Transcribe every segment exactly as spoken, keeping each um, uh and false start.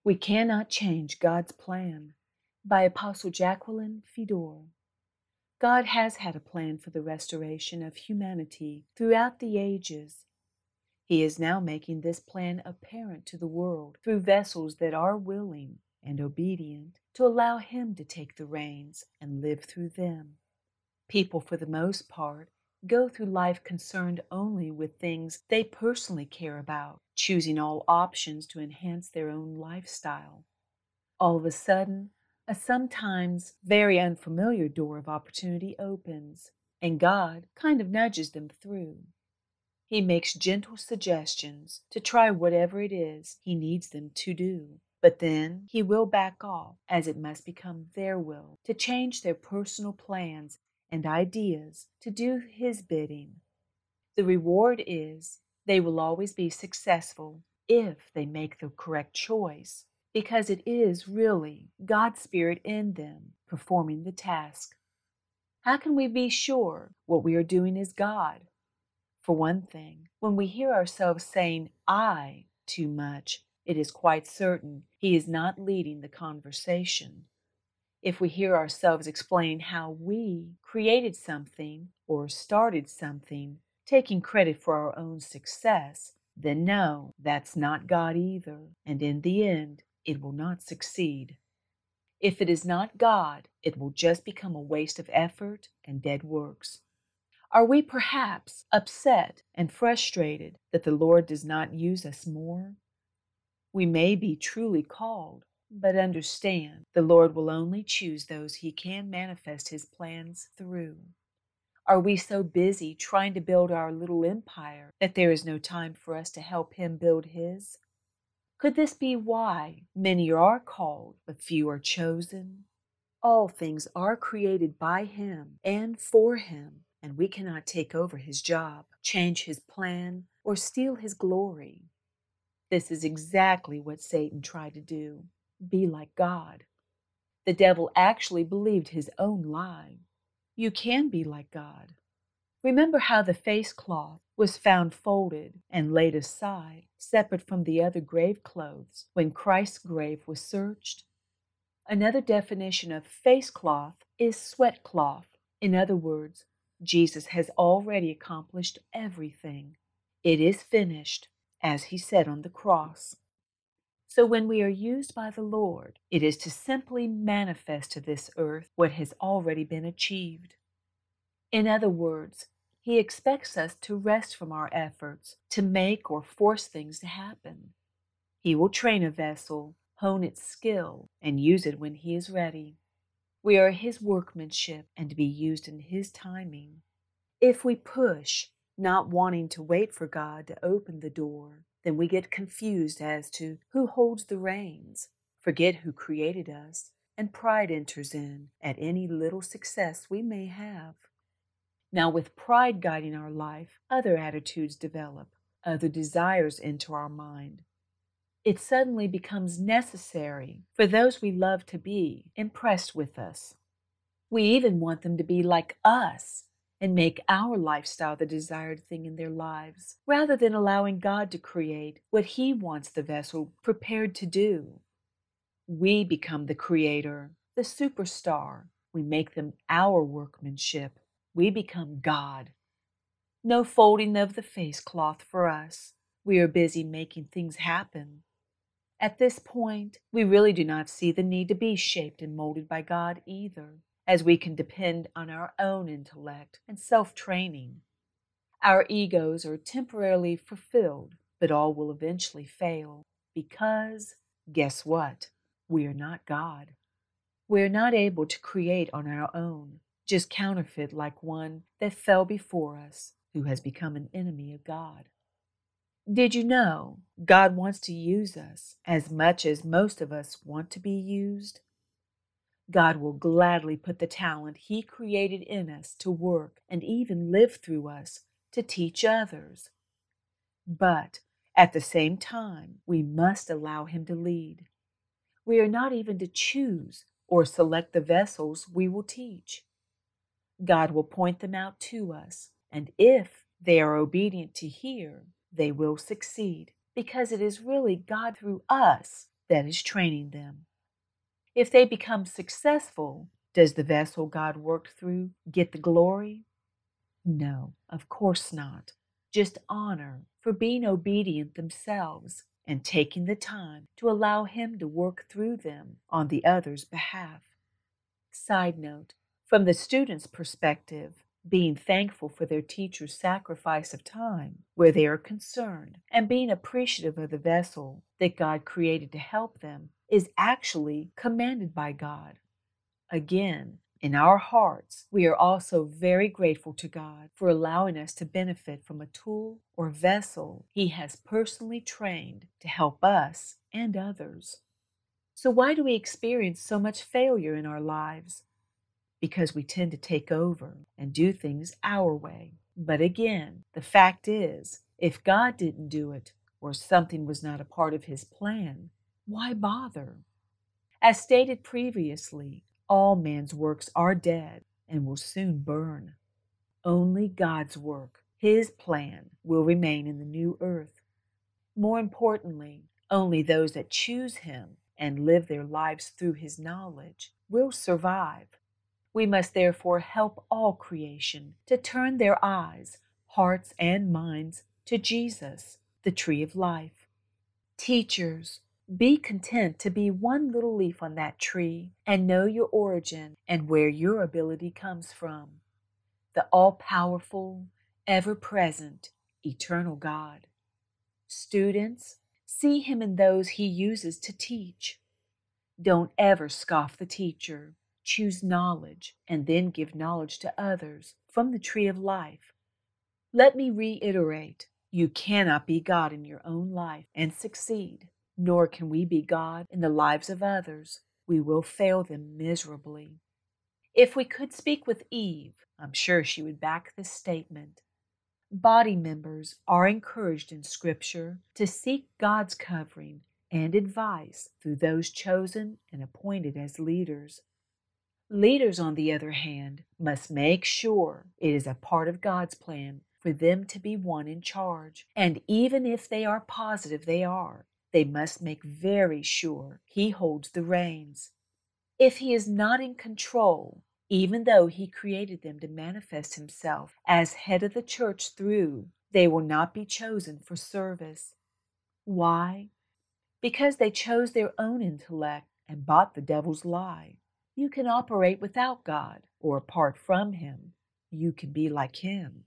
We Cannot Change God's Plan by Apostle Jacqueline Fedor. God has had a plan for the restoration of humanity throughout the ages. He is now making this plan apparent to the world through vessels that are willing and obedient to allow Him to take the reins and live through them. People, for the most part, go through life concerned only with things they personally care about, choosing all options to enhance their own lifestyle. All of a sudden, a sometimes very unfamiliar door of opportunity opens, and God kind of nudges them through. He makes gentle suggestions to try whatever it is He needs them to do, but then He will back off, as it must become their will to change their personal plans and ideas to do His bidding. The reward is they will always be successful if they make the correct choice, because it is really God's Spirit in them performing the task. How can we be sure what we are doing is God? For one thing, when we hear ourselves saying I too much, it is quite certain He is not leading the conversation. If we hear ourselves explain how we created something or started something, taking credit for our own success, then no, that's not God either, and in the end, it will not succeed. If it is not God, it will just become a waste of effort and dead works. Are we perhaps upset and frustrated that the Lord does not use us more? We may be truly called, but understand the Lord will only choose those He can manifest His plans through. Are we so busy trying to build our little empire that there is no time for us to help Him build His? Could this be why many are called, but few are chosen? All things are created by Him and for Him, and we cannot take over His job, change His plan, or steal His glory. This is exactly what Satan tried to do, be like God. The devil actually believed his own lie. You can be like God. Remember how the face cloth was found folded and laid aside, separate from the other grave clothes, when Christ's grave was searched? Another definition of face cloth is sweat cloth. In other words, Jesus has already accomplished everything. It is finished, as He said on the cross. So when we are used by the Lord, it is to simply manifest to this earth what has already been achieved. In other words, He expects us to rest from our efforts to make or force things to happen. He will train a vessel, hone its skill, and use it when He is ready. We are His workmanship and to be used in His timing. If we push, not wanting to wait for God to open the door, then we get confused as to who holds the reins, forget who created us, and pride enters in at any little success we may have. Now, with pride guiding our life, other attitudes develop, other desires enter our mind. It suddenly becomes necessary for those we love to be impressed with us. We even want them to be like us and make our lifestyle the desired thing in their lives, rather than allowing God to create what He wants the vessel prepared to do. We become the creator, the superstar. We make them our workmanship. We become God. No folding of the face cloth for us. We are busy making things happen. At this point, we really do not see the need to be shaped and molded by God either, as we can depend on our own intellect and self-training. Our egos are temporarily fulfilled, but all will eventually fail, because, guess what? We are not God. We are not able to create on our own, just counterfeit like one that fell before us, who has become an enemy of God. Did you know God wants to use us as much as most of us want to be used? God will gladly put the talent He created in us to work and even live through us to teach others. But at the same time, we must allow Him to lead. We are not even to choose or select the vessels we will teach. God will point them out to us, and if they are obedient to hear, they will succeed, because it is really God through us that is training them. If they become successful, does the vessel God worked through get the glory? No, of course not. Just honor for being obedient themselves and taking the time to allow Him to work through them on the other's behalf. Side note, from the student's perspective, being thankful for their teacher's sacrifice of time where they are concerned and being appreciative of the vessel that God created to help them is actually commanded by God. Again, in our hearts, we are also very grateful to God for allowing us to benefit from a tool or vessel He has personally trained to help us and others. So why do we experience so much failure in our lives? Because we tend to take over and do things our way. But again, the fact is, if God didn't do it, or something was not a part of His plan, why bother? As stated previously, all man's works are dead and will soon burn. Only God's work, His plan, will remain in the new earth. More importantly, only those that choose Him and live their lives through His knowledge will survive. We must therefore help all creation to turn their eyes, hearts, and minds to Jesus, the tree of life. Teachers, be content to be one little leaf on that tree and know your origin and where your ability comes from. The all-powerful, ever-present, eternal God. Students, see Him in those He uses to teach. Don't ever scoff the teacher. Choose knowledge and then give knowledge to others from the tree of life. Let me reiterate, you cannot be God in your own life and succeed, nor can we be God in the lives of others. We will fail them miserably. If we could speak with Eve, I'm sure she would back this statement. Body members are encouraged in Scripture to seek God's covering and advice through those chosen and appointed as leaders. Leaders, on the other hand, must make sure it is a part of God's plan for them to be one in charge. And even if they are positive they are, they must make very sure He holds the reins. If He is not in control, even though He created them to manifest Himself as head of the church through, they will not be chosen for service. Why? Because they chose their own intellect and bought the devil's lie. You can operate without God or apart from Him. You can be like Him.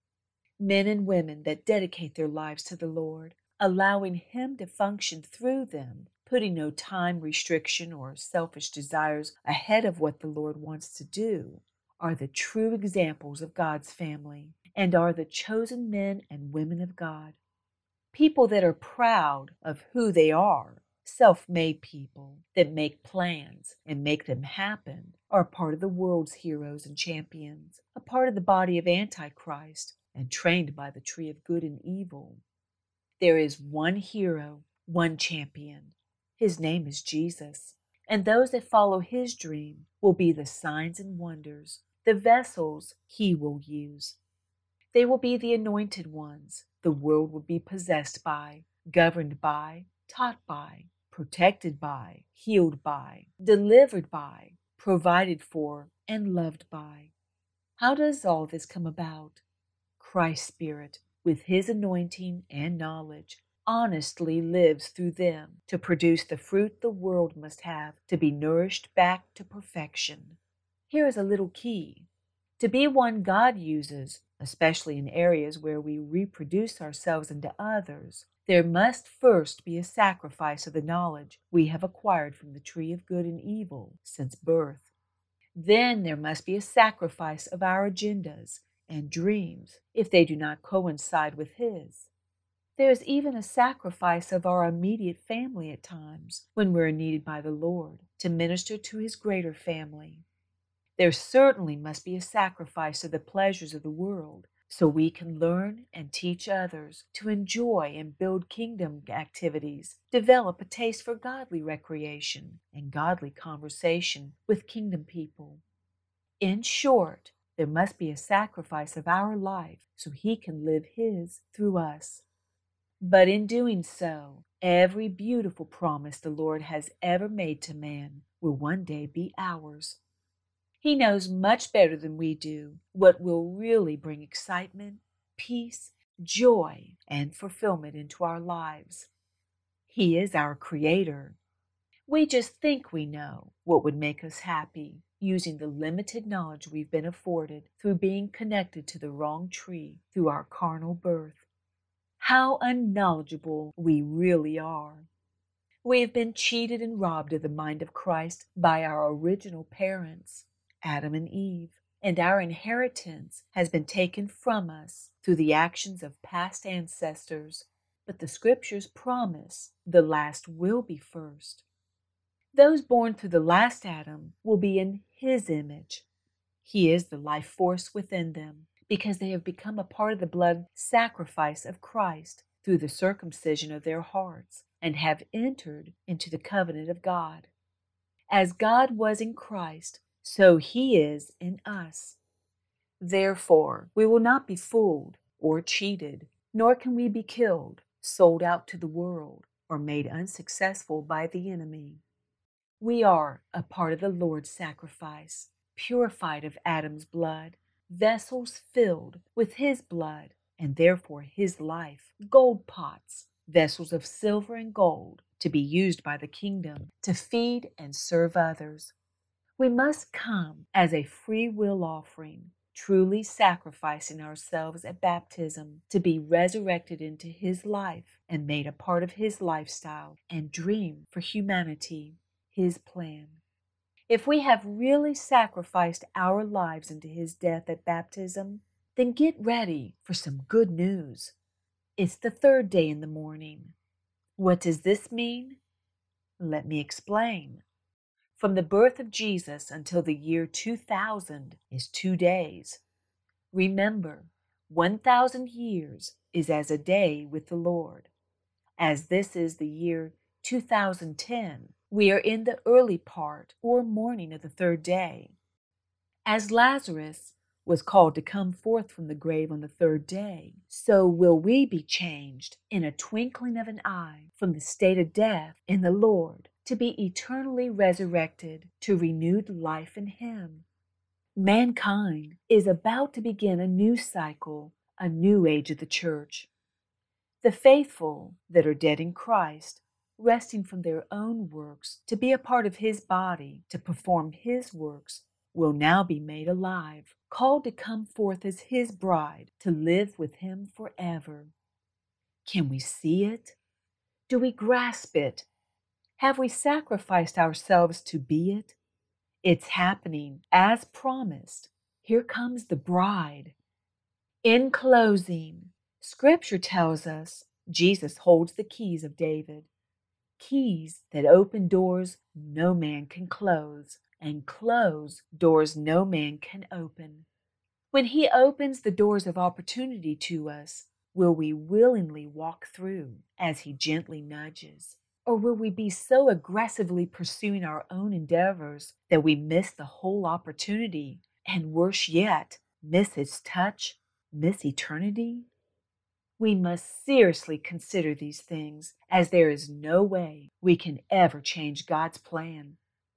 Men and women that dedicate their lives to the Lord, allowing Him to function through them, putting no time restriction or selfish desires ahead of what the Lord wants to do, are the true examples of God's family and are the chosen men and women of God. People that are proud of who they are, self-made people that make plans and make them happen, are part of the world's heroes and champions, a part of the body of Antichrist, and trained by the tree of good and evil. There is one hero, one champion. His name is Jesus, and those that follow His dream will be the signs and wonders, the vessels He will use. They will be the anointed ones the world will be possessed by, governed by, taught by, protected by, healed by, delivered by, provided for, and loved by. How does all this come about? Christ's Spirit, with His anointing and knowledge, honestly lives through them to produce the fruit the world must have to be nourished back to perfection. Here is a little key. To be one God uses, especially in areas where we reproduce ourselves into others, there must first be a sacrifice of the knowledge we have acquired from the tree of good and evil since birth. Then there must be a sacrifice of our agendas and dreams if they do not coincide with His. There is even a sacrifice of our immediate family at times when we are needed by the Lord to minister to His greater family. There certainly must be a sacrifice of the pleasures of the world so we can learn and teach others to enjoy and build kingdom activities, develop a taste for godly recreation and godly conversation with kingdom people. In short, there must be a sacrifice of our life so He can live His through us. But in doing so, every beautiful promise the Lord has ever made to man will one day be ours. He knows much better than we do what will really bring excitement, peace, joy, and fulfillment into our lives. He is our Creator. We just think we know what would make us happy, using the limited knowledge we've been afforded through being connected to the wrong tree through our carnal birth. How unknowledgeable we really are. We have been cheated and robbed of the mind of Christ by our original parents, Adam and Eve, and our inheritance has been taken from us through the actions of past ancestors. But the scriptures promise the last will be first. Those born through the last Adam will be in his image. He is the life force within them because they have become a part of the blood sacrifice of Christ through the circumcision of their hearts and have entered into the covenant of God. As God was in Christ, so he is in us. Therefore, we will not be fooled or cheated, nor can we be killed, sold out to the world, or made unsuccessful by the enemy. We are a part of the Lord's sacrifice, purified of Adam's blood, vessels filled with his blood, and therefore his life, gold pots, vessels of silver and gold, to be used by the kingdom to feed and serve others. We must come as a free will offering, truly sacrificing ourselves at baptism to be resurrected into his life and made a part of his lifestyle and dream for humanity, his plan. If we have really sacrificed our lives into his death at baptism, then get ready for some good news. It's the third day in the morning. What does this mean? Let me explain. From the birth of Jesus until the year two thousand is two days. Remember, one thousand years is as a day with the Lord. As this is the year two thousand ten, we are in the early part or morning of the third day. As Lazarus was called to come forth from the grave on the third day, so will we be changed in a twinkling of an eye from the state of death in the Lord to be eternally resurrected to renewed life in him. Mankind is about to begin a new cycle, a new age of the church. The faithful that are dead in Christ, resting from their own works to be a part of his body, to perform his works, will now be made alive, called to come forth as his bride, to live with him forever. Can we see it? Do we grasp it? Have we sacrificed ourselves to be it? It's happening as promised. Here comes the bride. In closing, Scripture tells us Jesus holds the keys of David, keys that open doors no man can close, and close doors no man can open. When he opens the doors of opportunity to us, will we willingly walk through as he gently nudges? Or will we be so aggressively pursuing our own endeavors that we miss the whole opportunity, and worse yet, miss his touch, miss eternity? We must seriously consider these things, as there is no way we can ever change God's plan.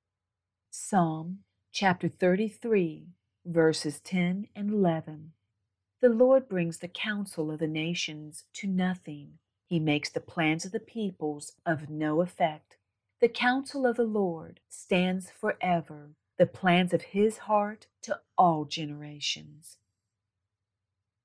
Psalm chapter thirty-three, verses ten and eleven. The Lord brings the counsel of the nations to nothing. He makes the plans of the peoples of no effect. The counsel of the Lord stands forever, the plans of his heart to all generations.